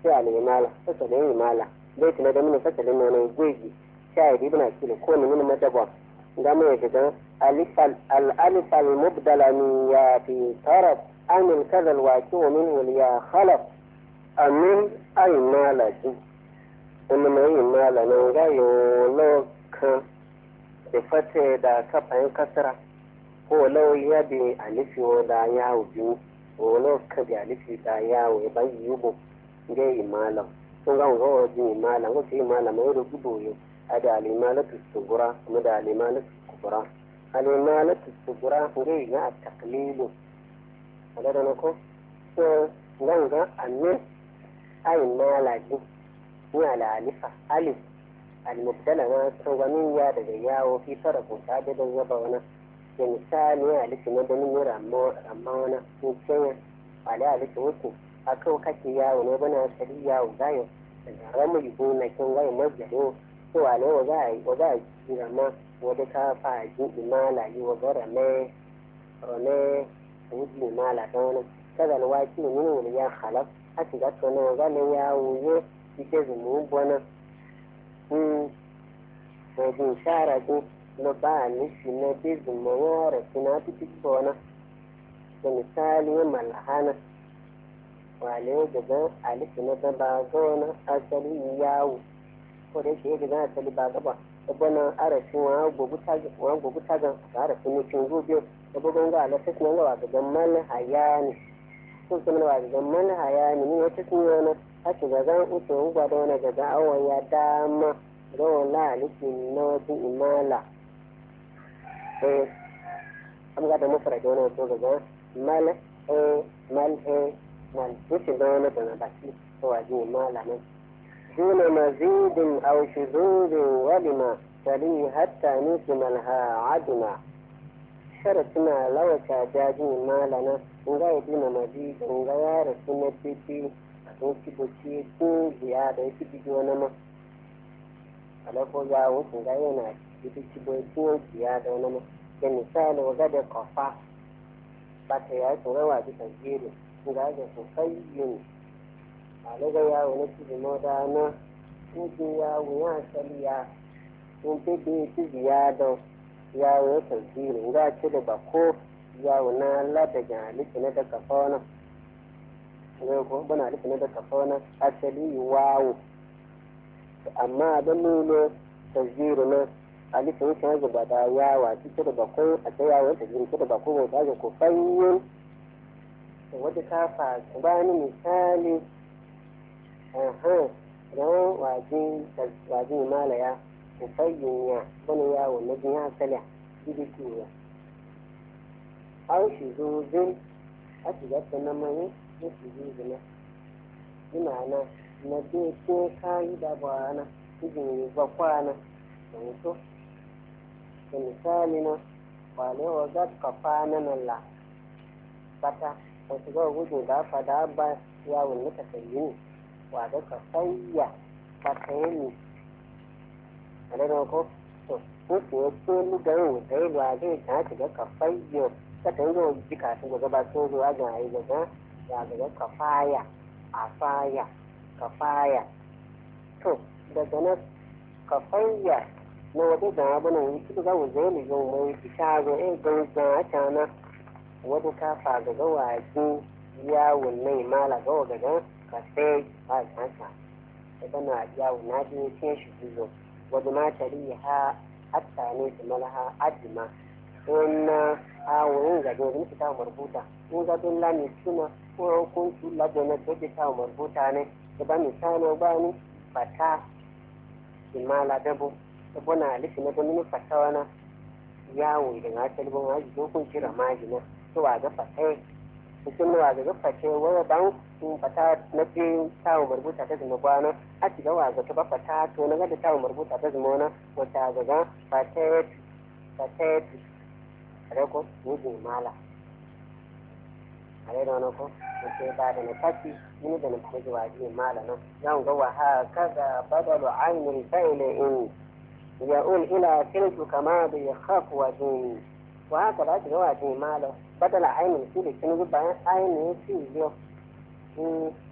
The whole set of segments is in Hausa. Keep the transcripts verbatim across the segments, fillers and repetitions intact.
sai al-imala fasalin imala bai tuna da mini fasalin nonon gweji shahid ibn akil ko ni mini madaba da mai daga alifal al-alifal mubdala min ya fi taraf an al-kadha al-waqi wa min ya khalaf amin al-imala ji wannan mai imala nan ga yo lokan da fate da kafayin kasara ko lauya da alifi da yawo biyu ko lokan da alifi da yawo ya ban yubo ga imala sun ga ga wajen imala ko sai imala mai rubuto yo ada alimalatu sugura kuma da alimalatu kubra alimalatu sugura ga ga taklilu ala da ko so nan ga anne ai malaji ni ala alifa alif al-mubdala na tawaniya daga yawo fi sarrafa ta da dan yaba wana da misali alif na da ni rammo amma wana ko sai ala alif wuce akau kake yawo ne bana sari yawo gayo da ramu yibo na kin gayo majado to ale wa za wa za jira ma wada ka fa ji imala yi wa gara me rone wuji imala don kaga alwaki ne ne ya khalaf haka ga to ne ga ne yawo ye ike zumu bona mm ko din shara din no ba ni shi ne bi zumu yara kina titi bona da misali malhana wale daga alif na da ba gona asali yawo ko da yake daga asali ba gaba bana arafin wa gogu taga wa gogu taga arafin ne kin gobe da bugun ga ala sai nan ga ga mal hayani ko kuma wa ga mal hayani ne wata sun yana haka ga zan uto gwa da wani ga awon ya dama ga wala alifin na wata imala eh an ga da mafara da wani to ga mal eh mal eh mal wuce da wani da na baki to wa ji imala ne دون مزيد أو شذوذ ولما تلي حتى نكملها عدنا شرطنا لو كاجاجي ما لنا نغاية دون مزيد نغاية رسولة تيتي أتوكي بوشي تين زيادة يتبي جوانا ألفو ياوش نغاية ناك يتبي بوشي زيادة ونما كمثال وغدا قفا باتيات روا بتسجيل نغاية سفين alaga yawo na cikin moda na cikin yawo ya saliya sun bebe cikin yadon yawo ya tasiri ga ci da bako yawo na ladaga halittu na daga fauna ne ko bana halittu na daga fauna asali wawo amma abin nuna tasiri na halittu ya canza ba da yawa ci da bako a ta yawo ya tasiri ci da bako ba ta ga ko fanyin wadda ta fa bani misali aha don wajen malaya ku fayyin wani yawo na jin hasala gidi kiwa au shi zuzin a shiga ta na mani na shi zuzina ina na na bai ke kayi da bana cikin bakwana da mutu da misali na kwalewa za ka fana na la bata wasu ga gudun da fada ba yawon nika sayi ne wa da ka sayya ba ta yi ne a da ko to ko ko ko lu da yau da yi wa zai ta shiga ka fayyo ta ta yi jika su ga ba so zuwa ga ai ga ya ga ka faya a faya ka faya to daga nan ka fayya na wata da abu nan yi ga mu zai ne ga mai bishago eh ga ga ta na wata ka fa ga waje yawon nai mala ga ga ka sai ba kansa idan na yawo na je ce shi bizo wadda ma tari ha hatta ne su malaha adima in a wurin ga dole ta marbuta in ga don lami suna ko kun su la da na take ta marbuta ne da ba misali ba ni fata imala dabo ibuna alifi na don ni fata wana yawo idan na talibin haji ko kun kira majina to wa ga fata cikin wa ga face waya dan sun fata na ce tawo marbuta ta zama kwana a ci gawa ga ta fata to na ga da tawo marbuta ta zama wana wata ga fata fata reko wuce mala are da wani ko sai ba da na tafi ni da na tafi waje mala nan zan ga wa ha kaza badalu ainul fa'ila in ya'ul ila tilku kama bi khafu wa din wa haka da ga waje mala badala ainihin shi da kin bayan ainihin shi yau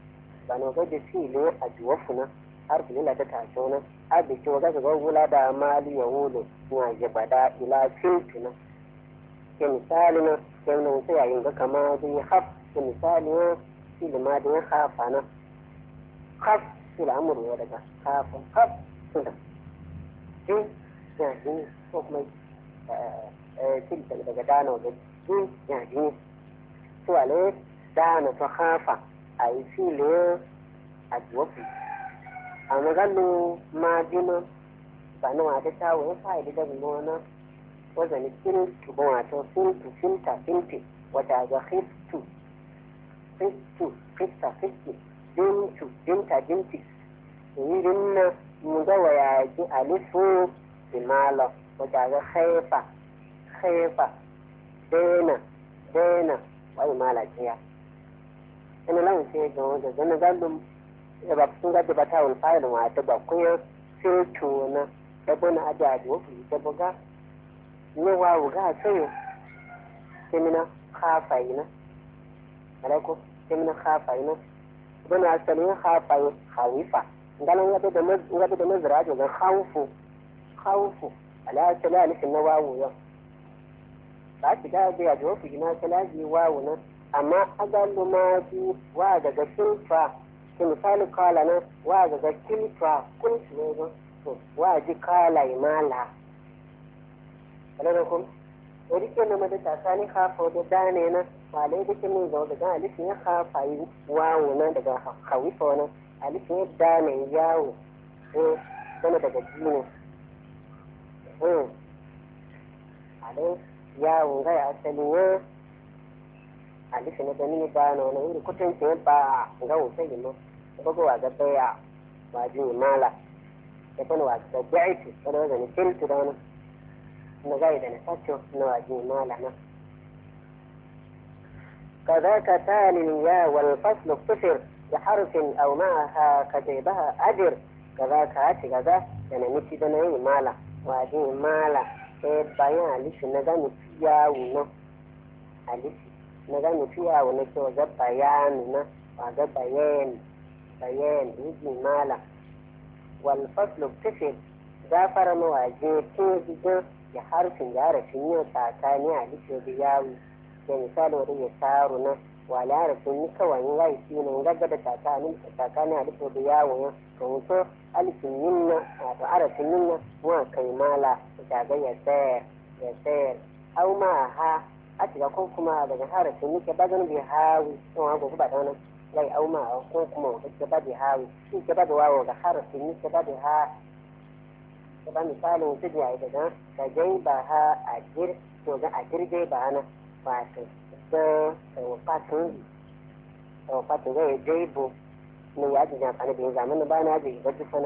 ba na gaje fili a juwafuna har filila ta taso na abi ce waga ga gula da mali ya wulo na jabada ila filtuna ke misali na ke nan sai yayin ga kama da haf ke misali na fili ma da hafa na haf fili amuru ya daga hafa haf suna jin ya jini ko kuma fili daga dana wajen jin ya jini su ale dana ta hafa a yi fili a juwafi a maganin majina ba na wata tawo ya fa'idi da gona wajen filtu ba wato filtu filta filti wata ga filtu filtu filta filti jintu jinta jinti yirin na mugawa ya ji alifu imala wata ga haifa haifa dena dena wa imala jiya ina lan sai ga wanda zana gandun ya ba sun gaji ba tawon fayil wa ta ba kuya filto na da bana ajaji wa fi ta buga ne wa wuga sai semina khafai na alako semina khafai na bana asalin khafai khawifa ngalan ga da ga da mazra ga khawfu khawfu ala sala alif na wawu ya ba ki da ga ya fi na salaji wawu na amma agalu ma ji wa daga sulfa ke misali kala na wa daga kilfa kulfi ne ba wa ji kala imala alaikum wani ke na mada tasani hafa da dane na malai da ke min zau daga alifin ya hafa yi wawo na daga hawifa wani alifin ya dane yawo eh sana daga jini eh alai yawo ga asali ya alifin na gani ba na wani wuri kutunci ba ga wuce gino da bago wa gaba ya waji mala da kana wa gaba jaiti wani wazani filtu da wani na gai da na sacho na waji mala na كذاك تالي الياء والفصل اقتصر بحرف أو معها كتبها أجر كذاك هاتي كذا يعني نتي دناي مالا واجي مالا إيه بيان ليش نغاني فيها ونو أليش نغاني فيها ونو كيو زب بيان نا وزب بيان بيان يجي مالا والفصل اقتصر غافر مواجه كيف بحرف يعرف ينو تاكاني أليش بياوي da misali wani ya tsaro na wala da sun yi kawai ya yi shi ne gaga da tsakanin halittar da yawon ya ka wuto alifin yin na wato arafin yin na wa kai mala da ga ya tsayar ya tsayar au ma ha a shiga ko kuma daga harafin nike bagan bai hawi sun hagu ba da wani lai au ma ko kuma wata ke ba bai hawi shi ke ba da wawo ga harafin nike ba bai ha ta ba misalin wutu da ya yi daga ka jai ba ha a jir to ga a jirgai ba na wato da wafatun da wafatun zai jaibo ne ya ji amfani da yin zamanin ba na ji gaji fana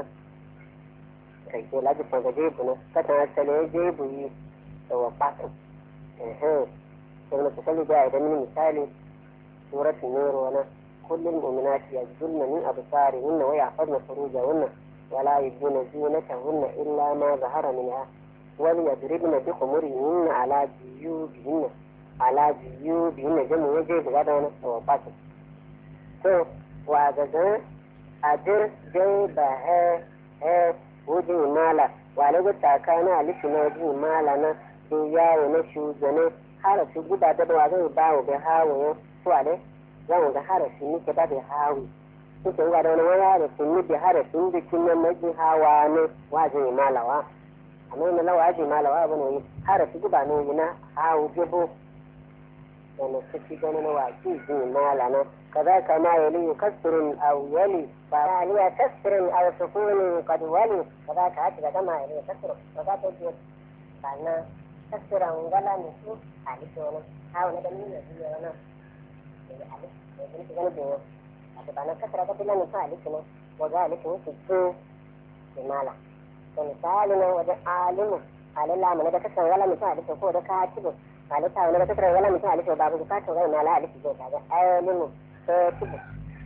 kai ke laji fana jaibo na katan asali ya jaibo yi da wafatun ehem sai na kusali da idan mini misali suratun nero na kullum mu'minati yazdulna min absarihinna wa yahfazna furujahunna wala yubdina zinatahunna illa ma zahara minha wal yadribna bi khumurihinna ala jiyubihinna ala biyu biyu na jamu waje da gada wani tsawo fatin so wa gaga adir jai ba he he wajen imala wa lagu taka na alifi na wajen imala na sun yawo na shugane harafi guda da wa zai ba wa bai hawo ya su ale zan ga harafi nike ba bai hawo suke yi gada wani wani harafi ni bai harafin bikin na majin hawa ne wajen imala wa amma yana lawa wajen imala wa abu ne harafi guda ne na hawo jebo يعني تفيدنا نواكي في مالنا كذاك ما يلي كسر أو يلي فعلي كسر أو سكون قد ولي كذاك هكذا كما يلي كسر كذاك يجب فعلنا كسر أنجلا نسو عليك وانا هاو ندمين نزيل وانا عليك يجب تجنبه أتبعنا كسر أكبر نسو عليك وذلك نسو في مالا فمثالنا وده عالم على الله من هذا كسر ولا نسو عليك وده كاتبه halitta wani wata tsirai wala mutum halitta babu bukatun rai na halitta zai kaga alimu ta tubu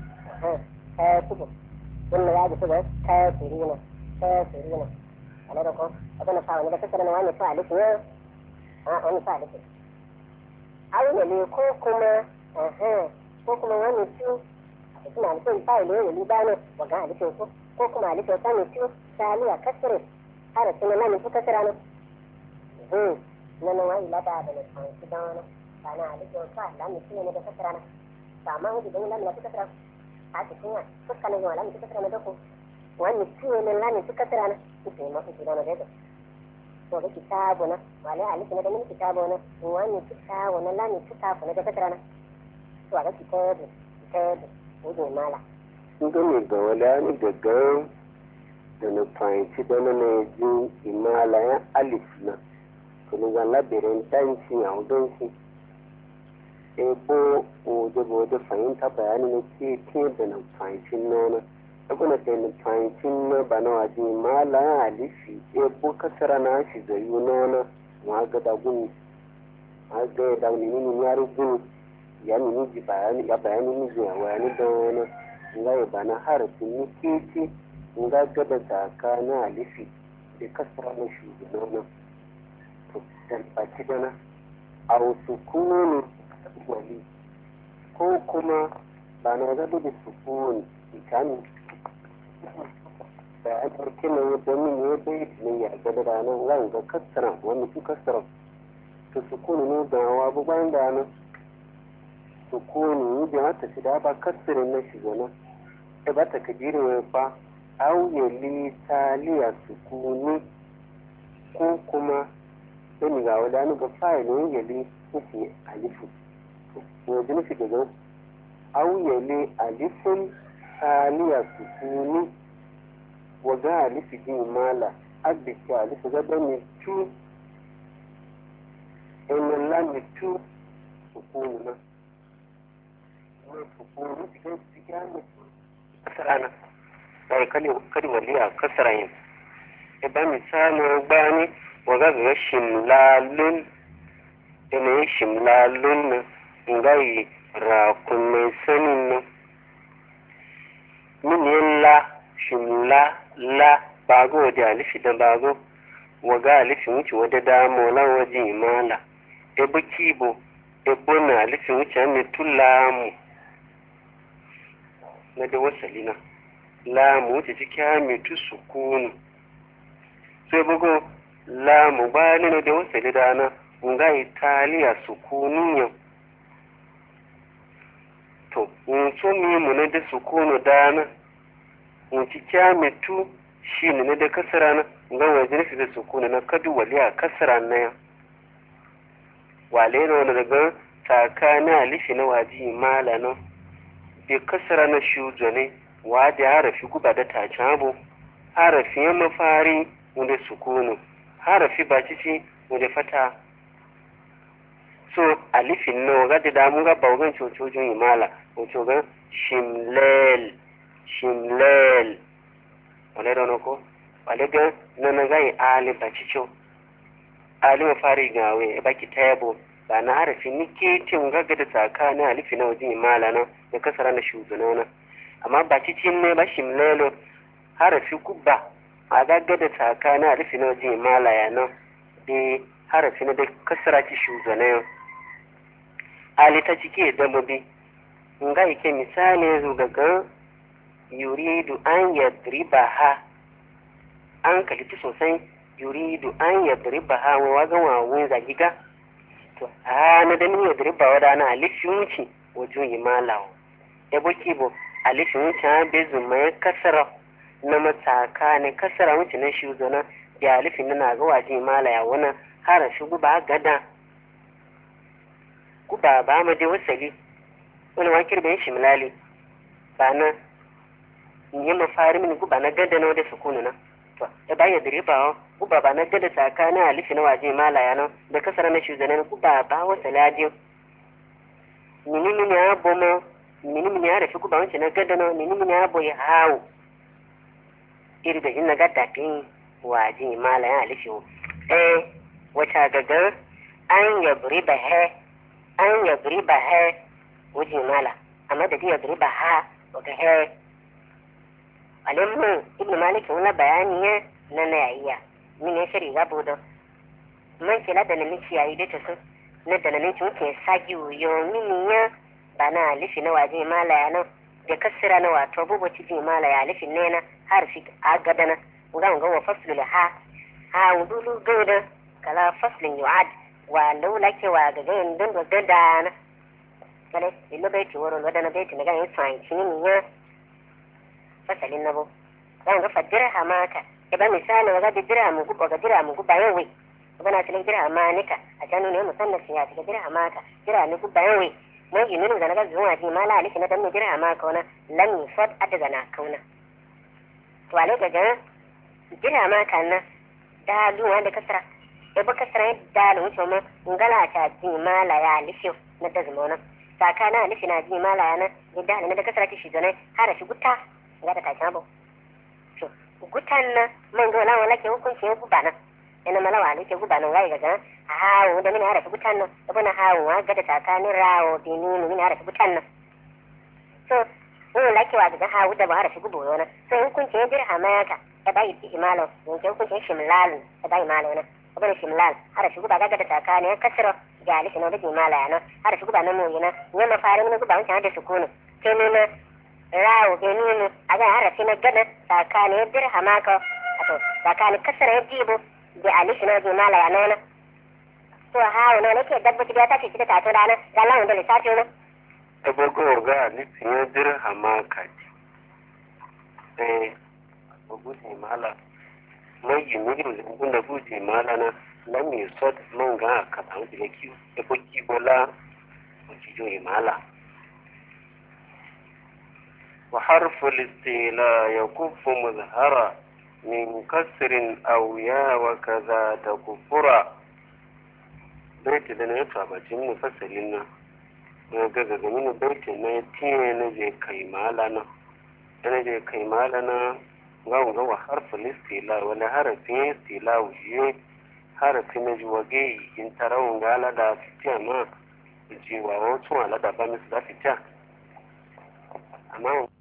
ta tubu wannan ya ji tubu ta firina ta firina a da ko abin da fa wani da tsirai na wani fa halitta ne a wani fa halitta aure ne ko kuma ko kuma wani su suna alifin ba ne ne libano wa ga alifin ko ko kuma alifin sami ciwo saliya kasre har suna lamin su kasra ne hmm nan wani lada da ne kan su da wani kana alifin sa lamin ciwo ne da kasra ne ba ma hudu dan lamin su kasra a cikin ya fuska ne wa lamin su kasra ne da ko wani ciwo ne lamin su kasra ne su ma su da ne da to ga kitabu na wale alifin da mun kitabu na wani kitabu na lamin kitabu ne da kasra ne to ga kitabu kitabu wajen mala. Sun gane ga wala daga da na fahimci da na ji imalayan alif na kuma ga labirin tanci a wadansu ebo waje ga waje fahimta bayani na ke ke da na fahimci nona abuna da na fahimci na ba na waje imalayan alifi ebo kasara na shi zai yi nona ma ga da guni ma ga ya da wani yaro guni ya nini ji bayani ya bayani ni zuwa wani da wani nga ya bana harafin ni keke nga gaba tsakanin alifi da kasara na shugabana to dan baki dana a wasu kuni wali ko kuma ba na gaba da sukuni ikani da ake kina yadda min ya bai ne ya gaba da nan ran ga kasara wani su kasara to sukuni ne da wa bu bayan da nan sukuni da mata shi da ba kasirin na shugabana da ba ta kajirin fa auyali taliya sukuni ko kuma wani ga wadani ga fayilin yali nufi alifu yanzu nufi da zan auyali alifin taliya sukuni waga alifi jin mala agbiki alifu gaba mai tu ɗanyen lami tu sukuni na mai sukuni cikin cikin hannun kasarana sai kadi waliya kasarayin idan misalin gbani waga ga shimlalun yanayin shimlalun na ngayi rakun mai sanin na miniyan la shimla la bago da alifi da bago waga alifi wuce wadda damo lan waje imala ebe kibo ebe na alifi wuce an tulamu na da wasalina lamu wuce ciki hamitu sukunu sai bugu lamu bani na da wasali dana nga italiya sukuniyan to nso mimu na da sukunu dana wuce hamitu shi ne na da kasara na nga wajen fi da sukunu na kadu waliya kasara na ya wale na wani daga tsakanin alifi na waji mala na bai kasara na shujo ne wadda harafi guba da tacin abu harafi ya mafari wanda sukunu harafi ba cici wanda fata so alifin na waga da damu ga baugan cocojin imala wato ga shimlel shimlel wale da ko wale ga na na gai ali ba cici ali mafari gawe ya baki tayabo ba na harafi ni ke cin gaga da tsakanin alifi na wajen imala na da kasara na shugana na amma ba cikin ne ba shimlelo harafi kubba a gaga da tsakanin alifi na wajen imala ya nan da harafi na da kasara ci shugana yau ali ta cike da mabi nga yake misali yanzu daga yuridu an yadriba ha an kaliti sosai yuridu an yadriba ha wa wagan wawun zagiga to a na da ni yadriba wada na alifi wuce wajen imala ya boki bo alifin wuce ha bezu mai kasara na mataka ne kasara wuce na shi zana da alifin na ga waje mala ya wana hara shi guba gada guba ba ma dai wasali wani wakir bai shi milali ba na yi mafari mini guba na gada na wadda sukunu na to ya ba ya diriba guba ba na gada tsakanin alifi na waje mala ya nan da kasara na shi zana guba ba wasali adiyo nini mini ya boma nini mini ya rafi guba wancan na gada na nini mini ya boye hawo iri da jin na gada fin waje mala ya alifi eh wata gaga an yabri ba he an yabri ba he waje mala amma da yabri ba ha wata he alimmu ibn malik wani bayani ya na na yayiya min ya shari gabo da man kila da namin ciyayi da ta sun na da namin ci muke sagi wuyo min ya ba na alifi na waje mala ya nan da kasira na wato bubu ci ji mala ya alifin ne na harfi agadana ngan ga wa faslul ha ha wudulu gauda kala faslin yu'ad wa laula ke wa ga gayin don da dana kale illo bai ci woro wadana bai ci ga yin sai ci ni ya fasalin nabo dan ga fadira hamaka e ba misali wa ga dira mu guba ga dira mu guba yawi bana tile dira amanika a janu ne musannaf ya tile dira amaka dira ni guba yawi mai yi nuna ga zuwa ji mala alifi na dan dira amaka wana lam yusad adaga na kauna to ale ga ga dira amaka na da duwa da kasra e ba kasra da lu to ma ngala ta ji mala ya alifi na da zumona sakana alifi na ji mala yana da ne da kasra ki shi dane har shi gutta ga da ta jabo to gutan na man ga lawa lake hukunci ya gubana ina malawa ne ke gubanin gai gaga a hawo da mini harafi gutan nan da bana hawo wa ga da tsakanin rawo da ni mini harafi gutan nan so in lake wa ga hawo da ba harafi gubo yana so in kun ce dirhama yaka da bai ihmalo in ce kun ce shimlal da bai malo na da bana shimlal harafi guba ga da tsakanin kasra ga alifi na da imala yana harafi guba na mu yana ne ma fara mini guba wancan da sukunu sai ne na rawo da ni a ga harafi na gada tsakanin dirhama ka to tsakanin kasra ya jibo da alishi na je mala ya nona to ha wona nake dabbaci da ta ce ta tato rana ga lawan da lissafi ne ta bago ga ni tiye dirhama ka eh bago ne mala mai yi ne da kun da buje mala na lam yusad man ga ka ta wuce ki da baki bola ko ci jo mala wa harfu al-istila yakuffu muzhara من كسر أو يا وكذا تكفرا بيت da na ya tabacin mufassalin nan na gaga ga mini baitin na ya tiye na je kai malana na je kai malana ga ga wa harfin istila wani harafin istila wuye harafin na jiwage in tarawun ga alada fitiya ma jiwa wasu alada ba misu da fitiya amma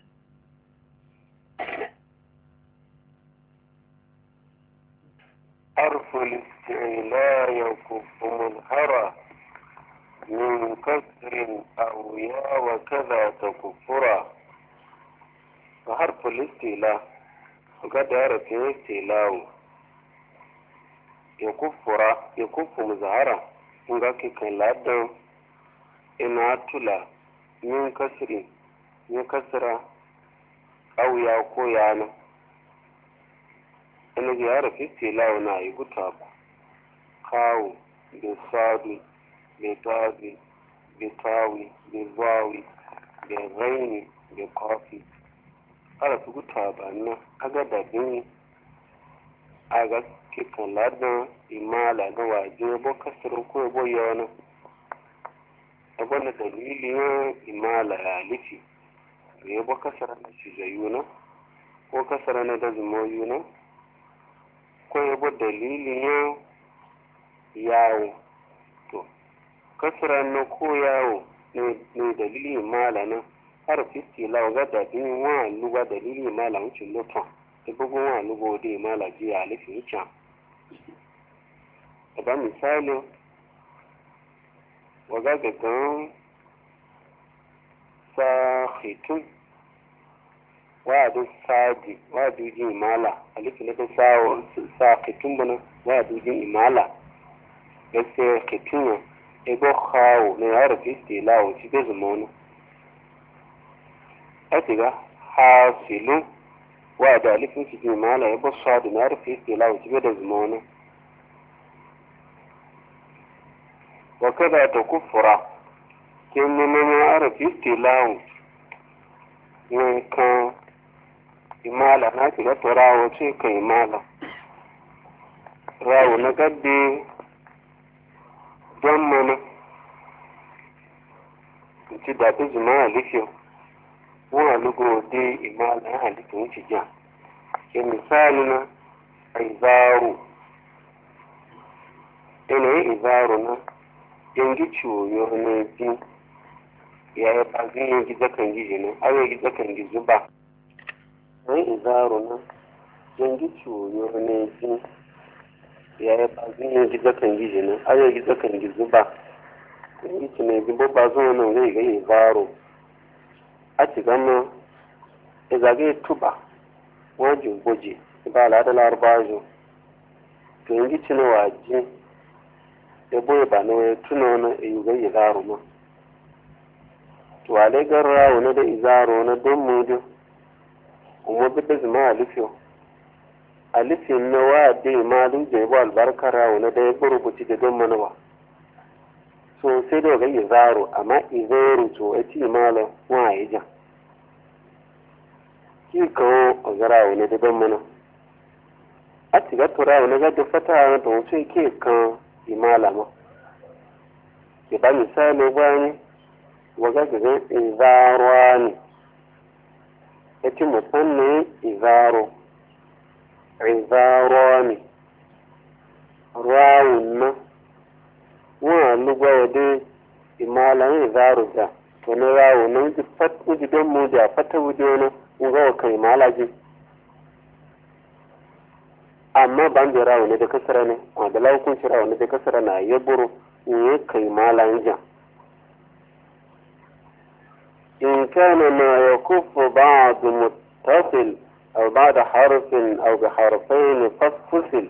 حرف الاستعلاء يكف مظهرا من كسر أو يا وكذا تكفرا وحرف الاستعلاء وقد عرف الاستعلاء يكفر يكف مظهرا ngaki kan ladan ina tula min kasri ya kasra au ya ko yana ina ga yara fiske lawo na yi guta ku kawo da sadu da tabi da tawi da zawi da raini da kofi ala su guta ba na aga da bin aga kikan ladan imala ga waje bo kasar ko bo yana abana dalilin imala ya lifi ga bo kasar na shi zayuna ko kasar na da zumoyuna ko yabo dalilin yawo to kasar na ko yawo ne dalilin imala na har fiski lawa ga da bin wa luga dalilin imala wucin lutan da bugun wa lugo da imala ji a lifi can ba misali waga gagan sahitun wadu sadi wadu jin imala alifi na sawo sahitun bana wadu jin imala da sai kituna ego khawo ne ya rafi istilawo ci da zumona atiga hasilu wadu alifin ci jin imala ego sadi ne ya rafi istilawo ci da zumona وكذا تكفر كم من يعرف استيلاو يمكن إمالة ناكي لتراو شيك إمالة راو نقدي جمنا تدا بجماعة لكيو ونلقو دي إمالة هالك نتجا كمثالنا إذارو إنه إذارنا yangi ciwo yau ne bi ya yi bazin yanki zakan gizi ne a yanki zakan gizi ba wani izaro na yangi ciwo yau ne bi ya yi bazin yanki zakan gizi ne a yanki zakan gizi ba yanki ci ne bi babba zuwa nan zai ga izaro a ci gama izage tuba wajen goje ba al'adar larabajo to yin gici na waje da boye ba na wani tuna wani yugai izaro ma to a legar rawo na da izaro na don mudu kuma bidda zama alifiyo alifin na wa da imalu da yabo albarkar rawo na da ya burubuci da don manawa so sai da ga izaro amma izaro to ya ci imalo wa ya jan ki kawo a gara wani da don mana a ci ga tura wani ga da fata da wasu ke kan imalama ke ba misali bani waga ga izaro ne ya ci musamman izaro izaro ne rawun nan wani lugwa wadda imalan izaro da to na rawo na wuji don mu da fata wuji wani ugawa kai malaji amma ban da rawo ne da kasara ne wanda laukunci rawo ne da kasara na ya buru in ya kai malayin jan in kana ma ya kufu ba'd muttasil aw ba'd harfin aw bi harfain fasfusil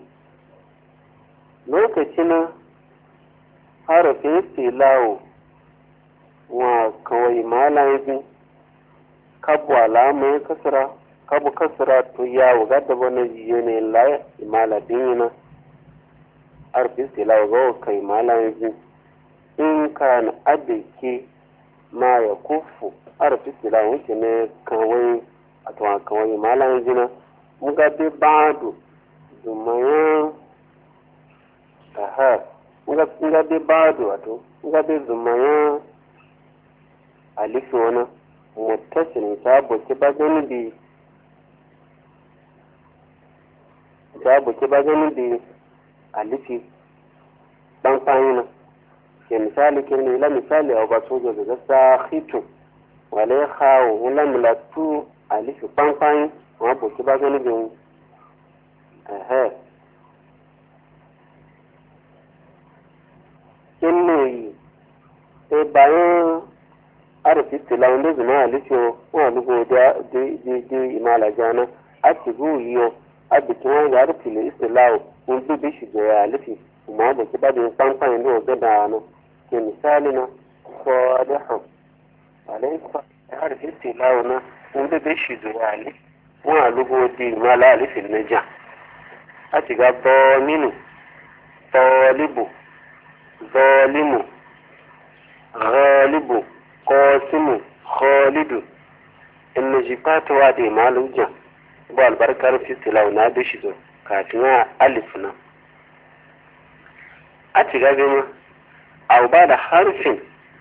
lokacin harafin tilawo wa kawai malayin kabu alama ya kasara kabu kasara to ya wuga da wani jiye ne la imala dinina arfi sila ga kai malayin ji in ka na abiki ma ya kufu arfi sila wuce ne kawai a tuwa kawai malayin jina muga bi badu zumayen aha muga bi badu wato muga bi zumayen alifi wani muttasilin ta buki ba gani bi ta buki ba gani bi alifi dan fahimna ke misali ke ne la misali a ba sojo da sa khitu wale khawo wala milatu alifi dan fahim wa buki ba gani bi eh kinne e bayan arafi tilawo da zuma alifiyo wa lugo da da imala jana a tigu yiyo a bikin wani da arafi le istilawo un bi bi shi da alifi kuma da kiba da fanfan da ga da no ke misali na ko da ha alai fa arafi tilawo na un bi bi shi da alifi wa lugo da imala alifi na ja a tiga bo minu talibu zalimu ghalibu qasimu khalidu in najifatu wa da malujan ba albarkar fitilau na da shi zo kafin alif na a ci gabe ma au ba da harfin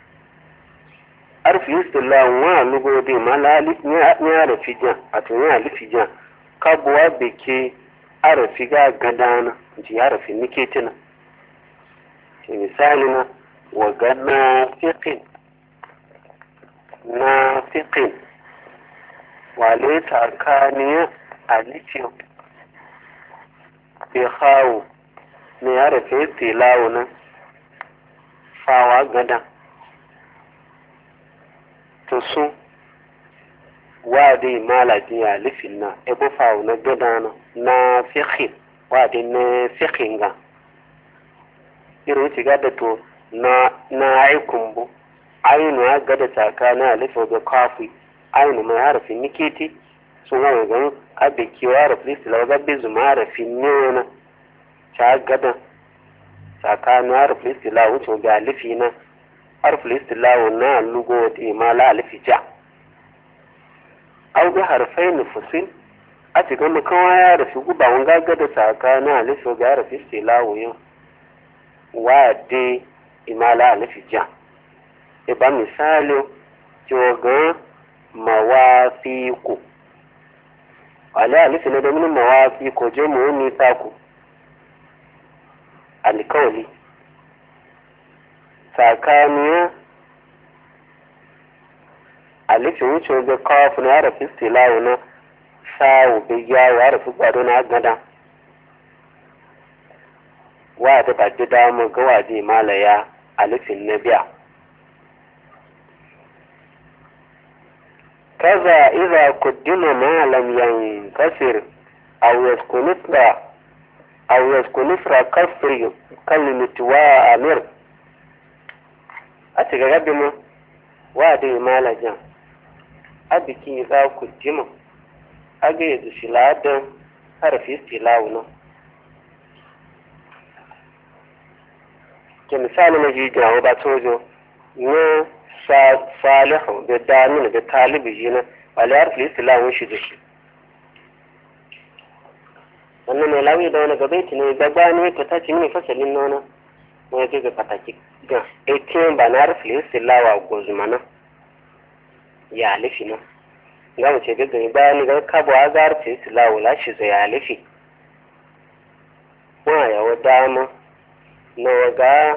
harfi istilau wa lugo da malali ya rafi jan a tun ya alifi jan kabuwa beke arafi ga gadana ji ya rafi niketina misali na wa gana fiqin na fiqin wale takaniya alifin fi hawo ne ya rufe tilawo nan fawa gada to su wa dai malaji alifin na ebo fawo na gada na na fiqin wa dai na fiqin ga irin ci gada to na na aikun bu ainu ya gada tsakanin alifin da kafi ainu mai harafin nikiti sun hawa gan abe kiwa harafin istilawa gabe zuma harafin ne na ta gada tsakanin harafin istilawa wuce ga alifi na harafin istilawa na lugo da imala alifi ja au ga harfai nufusin a cikin makawa ya rafi guba wanga gada tsakanin alifin ga harafin istilawa yau wa de imala alifi ja ba misali jogan mawafiku wale alifi na domin mawafiku je mu ni taku alkawali tsakaniya alifi wuce ga kafu na harafi stilawo na sawu bigiya wa harafi gwado na agada wa da ba gida mu ga wadi malaya alifin na biya kaza idza qaddima ma lam yankasir aw yaskunitra aw yaskunitra kasri kalimatu wa amir a tiga gabi mu wa da malajan abiki za qaddima aga yadu shiladan harfi istilawu no ke misali na ji jawo ba tojo ne salihu da damin da talibi jina wale harfi istilawu shi da shi wannan mai lawi da wani gabaiti ne gaba ne ta tace mini fasalin nona mai ga ga pataki ga etin ba na harfi istilawa gozumana ya alifi na ga mu ce gaggani bayani ga kabo a ga harfi istilawa la shi zai alifi wa ya wadama na waga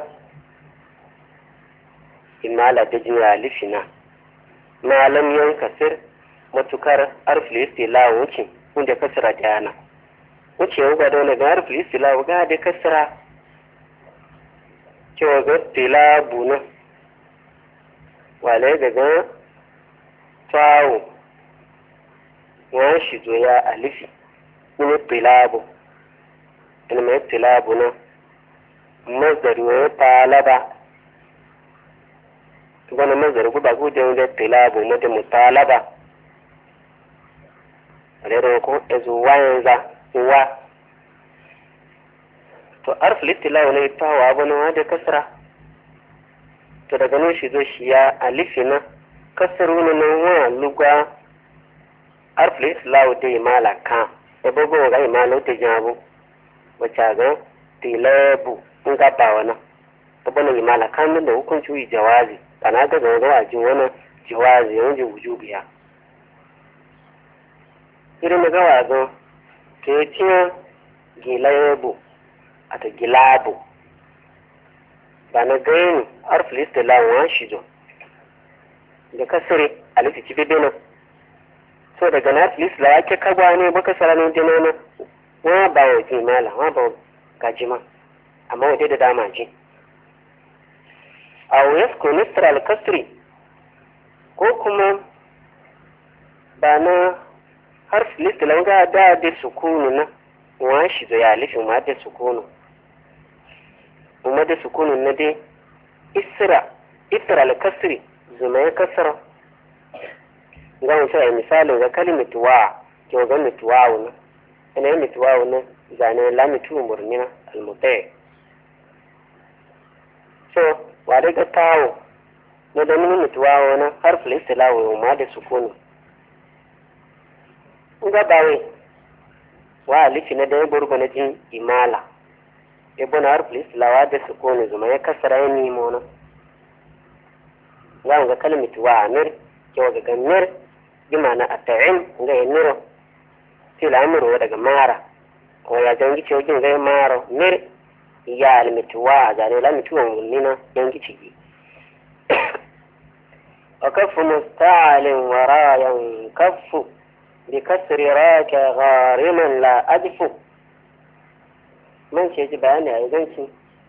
imala da jin alifi na malam yan kasir matukar harfi istilawa wuce wanda kasira jana wuce yau ga dauna ga harfi istilawa ga da kasira cewa ga tilabu na wale daga tawo ya shi zo ya alifi ne tilabu ina mai tilabu na mazari wa talaba wani mazari guba gudun da tilabu na da mutalaba rero ko ezu wanza wa to arfil tilawu ne tawa bana da kasra to daga nan shi zo shi ya alifina kasru ne nan wa luga arfil tilawu da malaka e bogo ga imalo da jabo wacha ga tilabu in ga ba wana to bana malaka nan da hukunci jawazi kana ga ga waji wannan jawazi yanzu wujubiya irin da wazo ke tiya gilabu ata gilabu bana gaini arfil istilawu wa shi zo da kasri alifi kibibe na so daga na arfil istilawu ake kagwa ne baka salanin dinana wa ba wa ji mala wa ba gajima amma wadai da dama ji aw yaskunu isra al kasri ko kuma bana harfil istilawu ga da da sukunu na wa shi zo ya alifi ma da sukunu kuma da sukunun na dai isra isra al-kasri zuma ya kasara ga mu sai misalin ga kalimatu wa ke ga mutuwa wannan ina yin mutuwa wannan zane la mutu murnina al-mutai so wa da ga tawo na da min mutuwa wannan harful istilawu ma da sukunu ga bawe wa alifi na da gurguna jin imala ibn harful istilawa da sukuni zuma ya kasara ya nemo na za mu ga kalmatu wa amir ke ga gannar bima na at'im ga yaniro til amru daga mara ko ya jangi ce wajen ga maro mir ya almatu wa ga la mutu nina jangi ciki akafu musta'alin warayan kaffu bi kasri raka ghariman la ajfu man ce ji bayani a yanki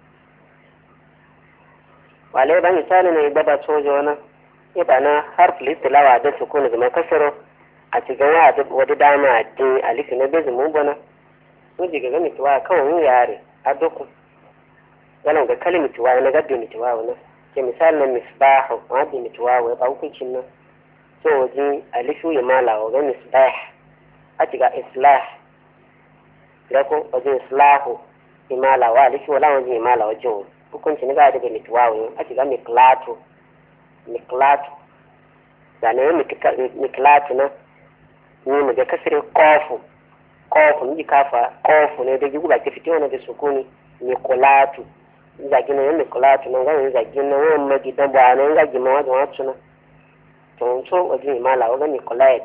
wale ba misali ne baba sojo wani ya ba na harfin istilawa da sukuni zama kasaro a cikin wadda dama a din alifi na bezin mumbana sun ji gaga mituwa kawai yin yare a dukkan galan ga kali mituwa na gaddi mituwa wani ke misali na misbahu wadda mituwa wani ba hukuncin nan so wajen alifi ya mala wa ga misbah a cikin islah ya ko wajen islahu imala wa alifi wala wajen imala wajen hukunci ni ga daga mitwawo a shiga miklatu miklatu zane miklatu na ni mu ga kasire kofu kofu ni kafa kofu ne da guba ke fitiyo na da sukuni mikulatu za gina yin mikulatu na ga za gina wani magidan ba na ga gina wajen wasu na to so wajen imala wajen mikulat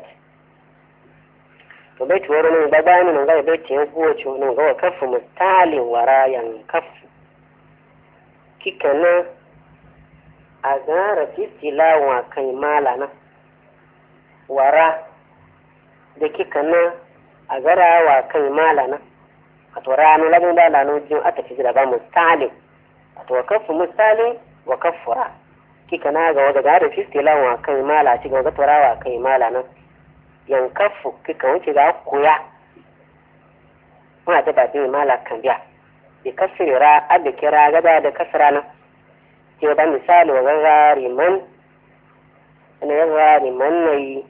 to bai tuwaro ne ba bayani nan ga bai tiyan kowace nan ga kafu mustalin warayan kafu kika na a gara fitilawa kai mala na wara da kika na a garawa kai mala na a to ranu labin da lanu jin ata fi da ba mustalin a to kafu mustalin wa kafura kika na ga wanda da fistilan wa kai mala ci ga turawa kai mala nan yankafu kika wuce ga koya ma ta ba dai mala kan biya bi kasira adda kira gaba da kasra nan ke ba misali wa gari man ne gari man ne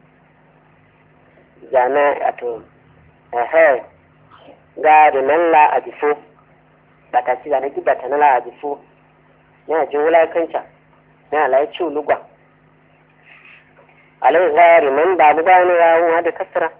jana ato eh gari nan la ajifo bata ci da ki bata na la ajifo ya ji wulakanta na la ci lugwa alai gari man da bu gani ya da kasra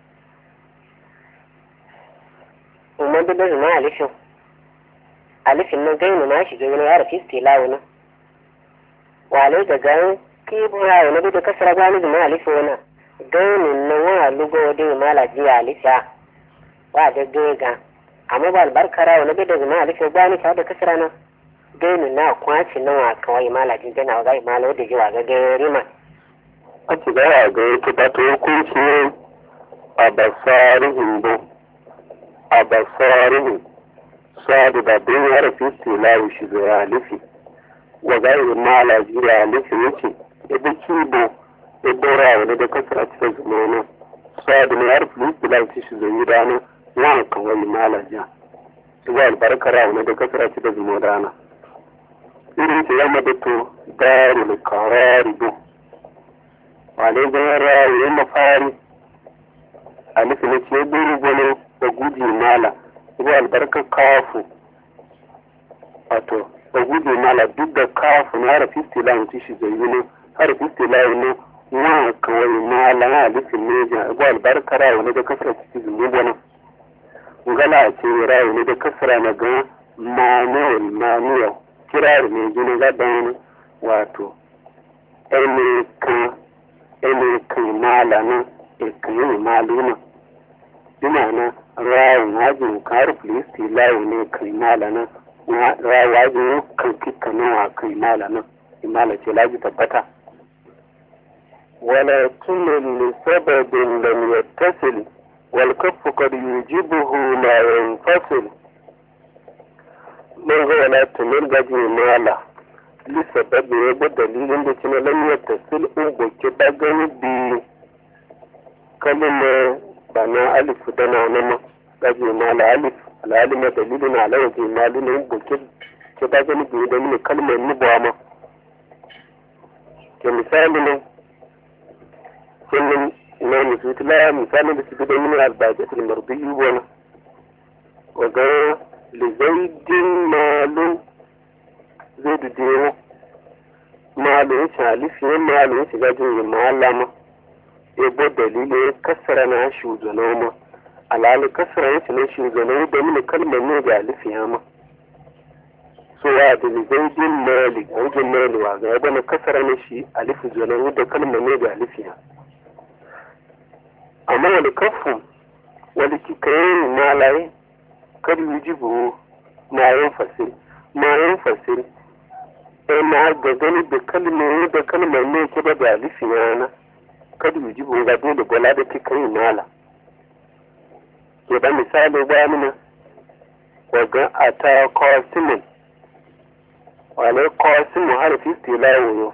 umman da da ma alifin alifin nan gaini na shi gaini ya rafi stilawo na walai da gan kibu ya wani da kasra gani da ma alifin wana gainin nan wa lugo da mala ji alifa wa da gega amma ba albarkara wani da ma alifin gani ta da kasra na gainin na kwaci nan wa kawai mala ji gana ga mala da ji wa ga gairima a ci gaya ga yake ta to hukunci a basarihin do a basarihin sadu da bin harafi tilawi shi ga alifi wa gairi mala jira alifi yake ibi kibo ibora wani da kasar cikin zumano sadu ne harafi tilawi shi ga yi dana wani kawai mala ja zuwa albarkara wani da kasar cikin zumano irin ce yamma da to darul karari do wane zan rayu mafari a nufin na ce duru gwane da guji mala zuwa albarkar kafu wato da guji mala duk da kafu na harafi stilayen ci shi zai yi ne harafi stilayen ne wa kawai mala na alifin neja zuwa albarkar rayu ne da kasar ciki zuwa gwane ngala ce rayu ne da kasar na ga manuel manuel kirar mai gina gaban wato ɗan ene kai mala na kai maluma dimana rawu wajin kar police lawo ne kai mala na rawu wajin kan kika na kai mala na imala ce laji tabbata wala kullu li sababin lam yattasil wal kaffu qad yujibuhu la yanfasil man ga wala tunil gaji mala lissababi ya ga dalilin da cina lamiyar tasil ugoke bagani biyu kalmar ba na alif da na nama gaji mala alif al'alima dalilin alawa ke malu na ugoke ke bagani biyu da mini kalmar nubuwa ma ke misali ne sunan na musuti la misali da su fi da mini albajatul marbiyu wani waga lizaidin malun zai da dewa malin shalifi yin malin shiga jin malama ebo dalilin kasara na shugano ma alali kasara yin na shugano da mini kalmar ne ga alifi ma so ya da zai din mali an jin mali wa ga yaba na kasara na shi alifi zano da kalmar ne ga alifi amma wani kafu wani kikayen malaye kar yi jibo ma yin fasiri ma yin fasiri na ga gani da kalmomi da kalmar ne ke ba da alifi yana kada mu ji bunga dole gola da ke kai mala ke ba misali ba mina waga ata qasimun wala qasimu harfi tilawo yo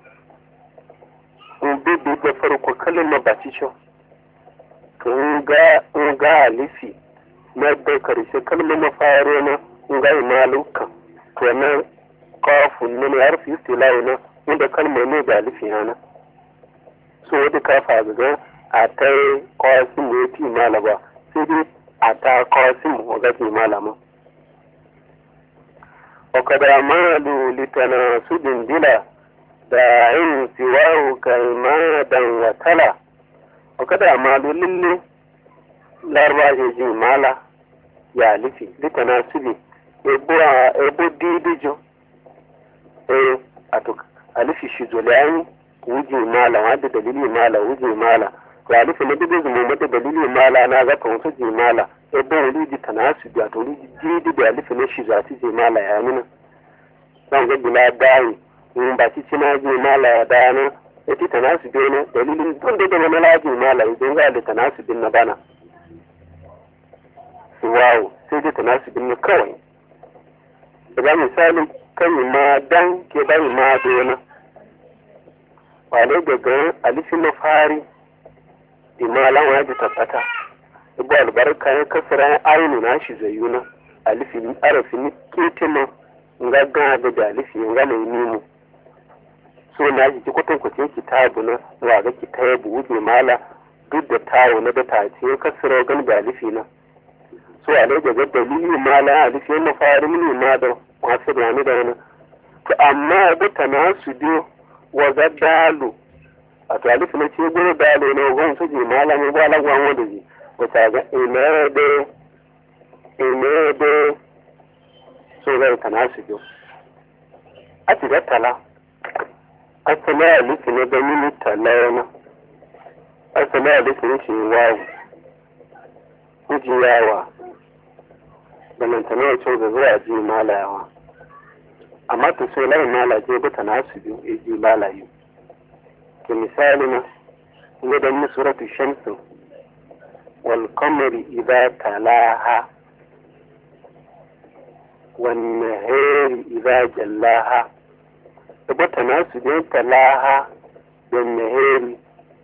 un bi bi da farko kalmar ba ci cho to ga ga alifi na da karshe kalmar mafaro na ga maluka to na kafin ne harfi istilahi na wanda kalmar ne da alifi yana so wadda kafa ga a ta kawasin da ya fi malaba sai dai a ta kawasin waga fi malama wakada malu litana su dindila da yin siwahu kalmadan watala wakada malu lille larba ya ji mala ya alifi litana su bi ebo didijo eh ato alifi shi zolani wuji mala wanda dalili mala wuji mala ya alifi na dubu zumu mata dalili mala na zaka wasu ji mala e bon wuli tanasu da to wuli jidi da alifi na shi zati ji mala ya nuna dan ga bila dai in ba ci cina ji mala ya dana e ti tanasu da ne dalilin don da da mala ji mala idan ga da tanasu din na bana wow sai da tanasu din kawai da misali kan ma dan ke bani ma dona wale daga alifin na fari imalan waje tabbata ibu albarka ya kasara ainu na shi zayuna alifin arafin ketima ngaggan da da alifin ga mai nimu so na ji kwatan kwace kitabu na wa ga kitabu wuce mala duk da tawo na da tace kasara gan da alifina so a daga ga dalilin mala alifin na fari ne ma da wasu da ni da wani to amma da tanasu dio wa ga dalu a to alifu na ce gudu dalu ne gon su ji malamin ba lagwan wanda ji wata ga ina da ina da so ga tanasu dio a ti da tala asali alifu ne da mini tala yana asali alifu ne ce wawu kuji yawa da mantana ya ce da zuwa ji malayawa amma to sai lai malaje ba tanasu dio e ji malayu ke misali na ne da ni suratu shamsu wal qamari idha talaha wan nahari idha jallaha da ba tanasu dio talaha da nahari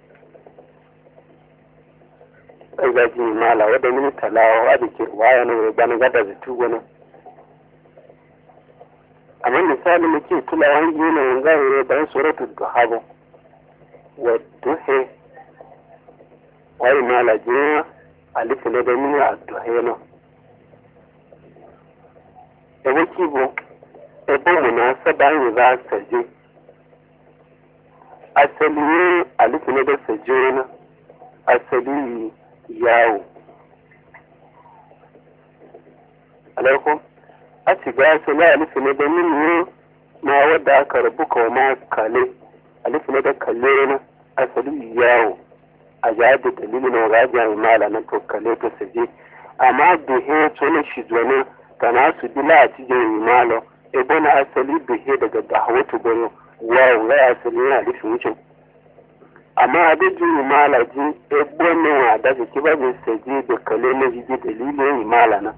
ai ji mala wadda ni talawa wadda ke waya na gani gada da tugona amma misali muke tulawan gina wangare bayan suratul duha wa duhe wai mala jiya alifu ne da ni a duhe na e waki bo e bo muna saban za saje asali alifu ne da saje na asali yawo alaikum a ci gasa na alifu ne da mini ma wadda aka rabu kawo ma kale alifu ne da kalle na asali yawo a jaji dalilin na gaji a mala na to kale ta saje amma duhe tsohon shi zuwa ta nasu bila a cikin imalo ebe na asali duhe daga dahawatu gano wawo ga asali na alifu wucin amma abin ji imala ji ebe ne wa da ke ba zai saje da kale na jiji dalilin imala na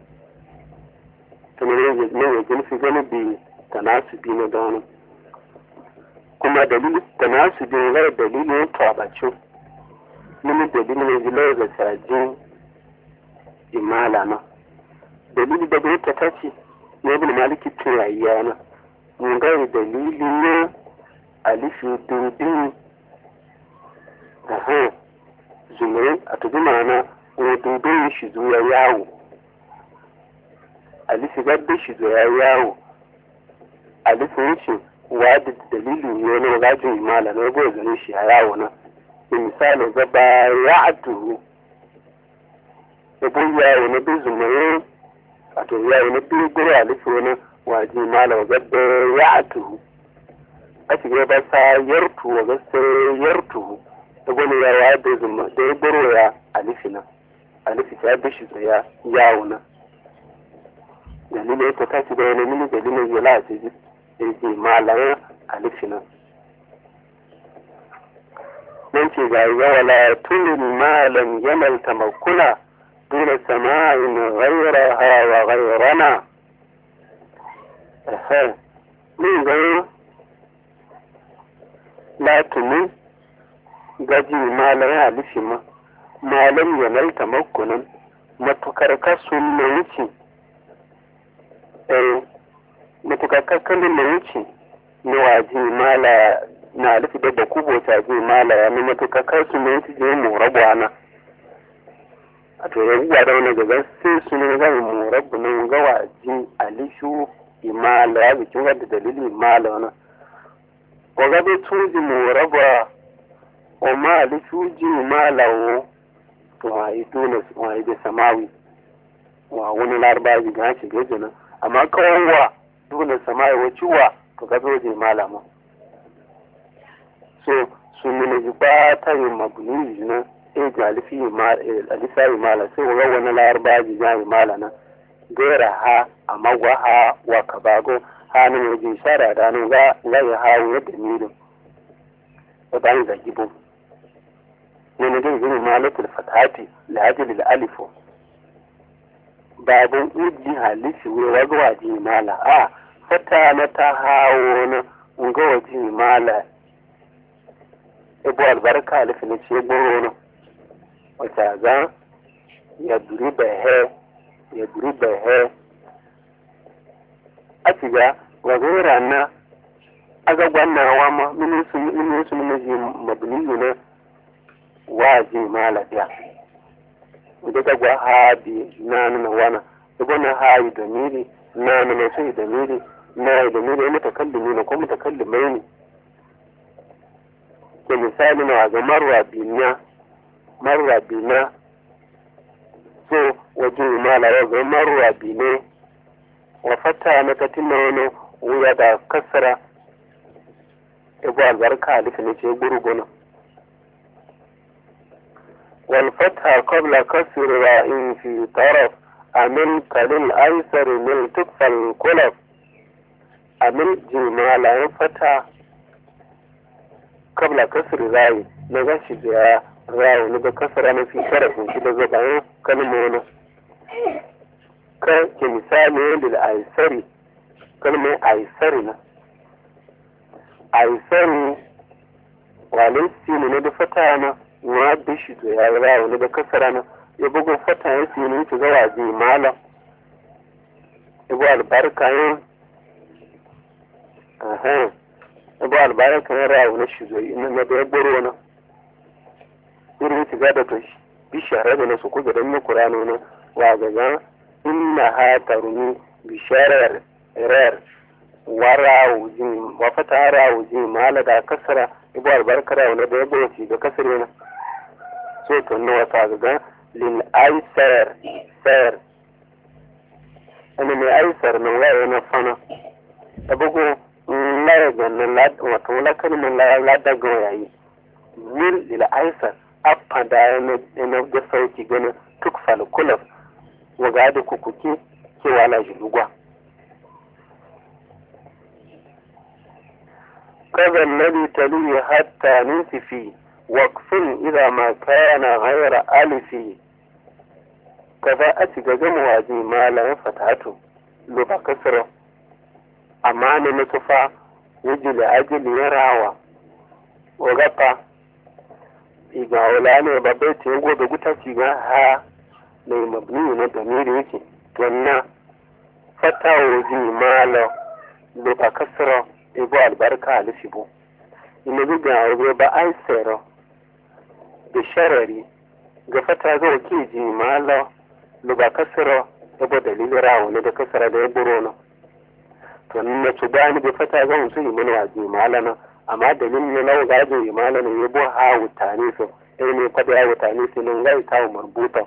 tunanin ne wajen fi gani bi tanasu bi na daunu kuma dalilin tanasu bi ne dalilin tabacin mini dalilin ne zilar da sajin imala na dalilin da bai ta tace ne bin maliki turayya na mun ga dalilin ne alifi dundun aha zumure a tubi mana ne dundun shi zuwa yawo alifi gadda shi zuwa yawo alifi wuce wa da dalilin ne na rajin imala na goyi gane shi a yawo na misali gaba ya atuhu da bai yawo na bin zumure a to yawo na bin guri alifi wani waje imala gaba ya atuhu a cikin ba sa yartu wa gasa yartu da gwani yawa da zuma da ya baro ya alifi na alifi ta bi shi zuwa yawo na dalilin ta tashi da wani mini dalilin yala a ce da ke malayen alifina nan ce ga yawa la tunin malam yamal tamakuna dole sama'in ghaira ha wa ghairana ehe min ga la tunin gaji malayen alifima malam yamal tamakunan matukar kasun na wuce matukakkakalin da wuce na waje mala na alifi da da kubo ta je mala ya nuna tukakkar su ne su je mu rabuwa na a to ya zuwa da wani gaban sai su ne zai mu rabu nan ga waje alishu imala ya bikin wadda dalilin imala wani ko ga bai tuji mu rabuwa o ma alishu ji imala wo to wa yi dole wa yi da samawi wa wani larabaji ga shi gaji nan amma kawai wa dole sama ya wuce wa to ka zo je malama so sun ne ji ba ta yi mabuni na e ga alifi ma alifa mala sai wa wani larba ji ga mala na gera ha amma wa ha wa kabago ha ne ji shara da nan ga ga ya hawo da ni da ban da gibo ne ne ji malatul fatati la ajli al alif babun uji halishi wa zuwa ji mala a fata na ta hawo na nga waje mala ibo albarka alifi ne ce gboro na wata ga ya duri da he ya duri da he a ciga wa zora na aga gwanna wa ma mini su mini su mini ji mabni ne wa ji mala biya daga gwa ha bi na na wana ibo na ha yi da miri na na sai da miri na da miri mutakallimi ne ko mutakallimai ne ke misali na ga marwa binya marwa bina so wajen mala ya ga marwa bine wa fata na katina wani wuya da kasara ibu albarka alif ne ce gurguna wal fata qabla kasr ra'in fi taraf amin kalil aisar min tukfal kulaf amin jimala ya fata kabla kasr ra'i na gashi da rawo na ga kasara na fi tarafin shi da zabayin kalmomi ka ke misali da aisari kalmar aisari na aisari walin sinu na da fata na wa bishi to ya rawo na da kasara na ya bugu fata ya sinu ta zawa ji mala ibu albarka yin aha ibu albarka yin rawo na shi zoyi na da ya buru na irin shiga da to bishara da na su kuga don kurano na wa gaga inna ha taruni bisharar rar wara wujin wa fata ra wujin mala da kasara ibu albarkara wala da yabo ci da kasare na so to no wata gaga lil aisar sar ana mai aisar nan wa na fana abugo la ga nan la wato la kalman la la da go yayi lil lil aisar appa da yana da sauki gana tukfal kulaf waga da kukuki ke wala jilugwa kaza alladhi tali hatta nintifi waqfin idha ma kana ghayra alifi kaza a ciga gama waje malamin fatatu lo ba kasara amma ne na tufa wujili ajili ya rawa wagapa iga wala ne babbai ta yango da guta ci ga ha ne mabni na damiri yake wannan fata waje mala da ba kasara ibo albarka alisibu ina ga waje ba ai sero da sharari ga fata ga wake ji mala da ba kasara ibo dalilin rawo ne da kasara da ya buro na to na tudani da fata ga musu imani waje mala na amma dalilin ne lawa gajo imana ne yabo ha wutane su sai ne kwada ya wutane su nan gai kawo marbuta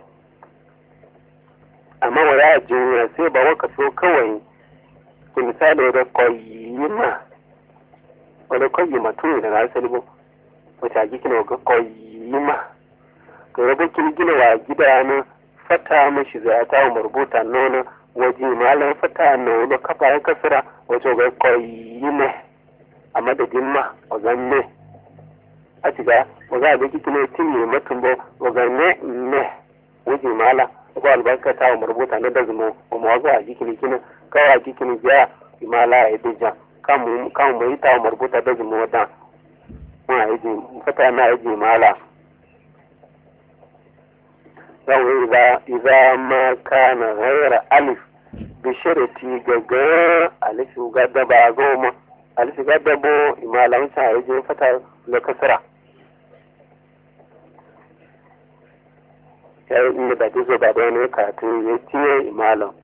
amma wa ya jinya sai ba waka so kawai ki misali da koyima wani koyima tun da na sani ba wata gikin wa koyima to rabu kin gina wa gida na fata mashi zai ta marbuta nono waje malan fata nono kafa ya kasara wato ga koyima a madadin ma wazanne a ciga waza a baki kine tin ne mutum ba wazanne ne wuce mala ko albarka ta wa marbuta na dazmo ko mu waza a jikin kine kawai a jikin ya mala ya dija kamu kamu mai ta wa marbuta dazmo wadan ma yaji fata na yaji mala yau idza idza ma kana ghayra alif bi sharati gaga alif ga da ba goma alif ga da bo imalan sa yaji fata da kasra ya inda da zo ba da ne ka to yace imalan